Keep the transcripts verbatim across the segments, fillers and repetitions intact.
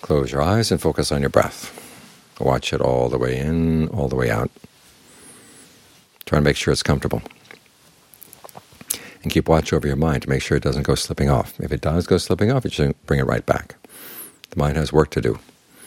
Close your eyes and focus on your breath. Watch it all the way in, all the way out. Try to make sure it's comfortable. And keep watch over your mind to make sure it doesn't go slipping off. If it does go slipping off, you should bring it right back. The mind has work to do.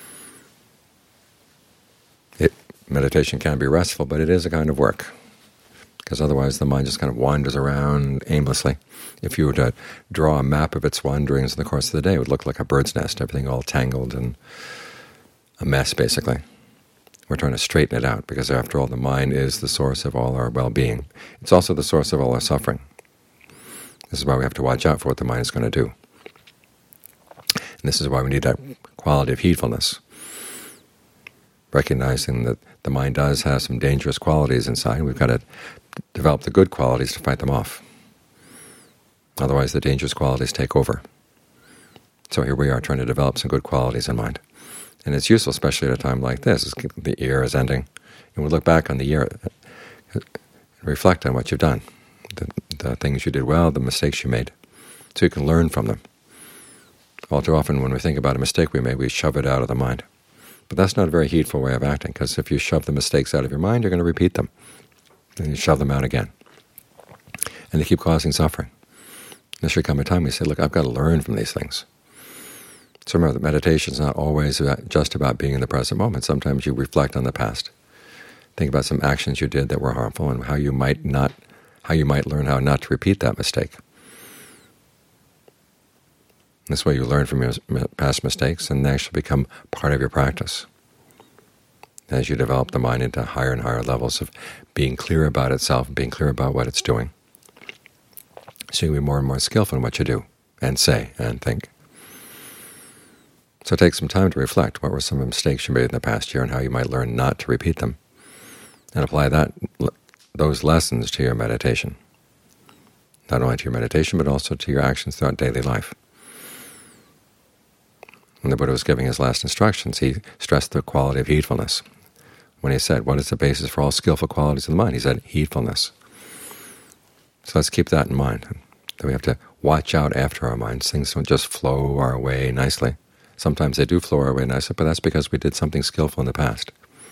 It, meditation can be restful, but it is a kind of work, because otherwise the mind just kind of wanders around aimlessly. If you were to draw a map of its wanderings in the course of the day, it would look like a bird's nest, everything all tangled and a mess, basically. We're trying to straighten it out, because after all, the mind is the source of all our well-being. It's also the source of all our suffering. This is why we have to watch out for what the mind is going to do. And this is why we need that quality of heedfulness, recognizing that the mind does have some dangerous qualities inside. We've got to develop the good qualities to fight them off. Otherwise the dangerous qualities take over. So here we are trying to develop some good qualities in mind. And it's useful, especially at a time like this. The year is ending, and we look back on the year and reflect on what you've done, the, the things you did well, the mistakes you made, so you can learn from them. All too often when we think about a mistake we made, we shove it out of the mind. But that's not a very heedful way of acting, because if you shove the mistakes out of your mind, you're going to repeat them. And you shove them out again. And they keep causing suffering. There should come a time we say, look, I've got to learn from these things. So remember that meditation is not always about, just about being in the present moment. Sometimes you reflect on the past. Think about some actions you did that were harmful and how you might not, how you might learn how not to repeat that mistake. This way you learn from your past mistakes, and they actually become part of your practice as you develop the mind into higher and higher levels of being clear about itself and being clear about what it's doing. So you'll be more and more skillful in what you do and say and think. So take some time to reflect. What were some mistakes you made in the past year and how you might learn not to repeat them, and apply that those lessons to your meditation. Not only to your meditation, but also to your actions throughout daily life. When the Buddha was giving his last instructions, he stressed the quality of heedfulness. When he said, what is the basis for all skillful qualities of the mind? He said, heedfulness. So let's keep that in mind, that we have to watch out after our minds. Things don't just flow our way nicely. Sometimes they do flow our way nicely, but that's because we did something skillful in the past.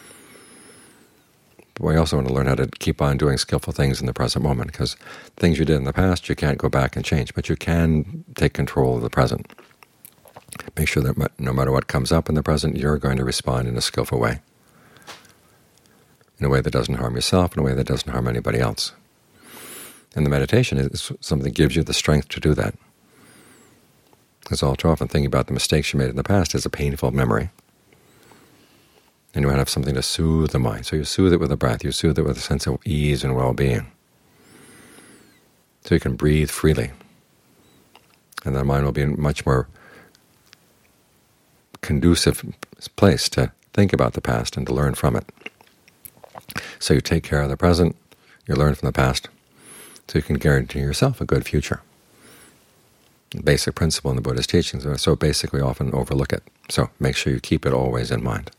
But we also want to learn how to keep on doing skillful things in the present moment, because things you did in the past you can't go back and change, but you can take control of the present. Make sure that no matter what comes up in the present, you're going to respond in a skillful way, in a way that doesn't harm yourself, in a way that doesn't harm anybody else. And the meditation is something that gives you the strength to do that. Because all too often thinking about the mistakes you made in the past is a painful memory. And you want to have something to soothe the mind. So you soothe it with a breath. You soothe it with a sense of ease and well-being. So you can breathe freely. And the mind will be in a much more conducive place to think about the past and to learn from it. So you take care of the present, you learn from the past, so you can guarantee yourself a good future. Basic principle in the Buddha's teachings, so basic we often overlook it. So make sure you keep it always in mind.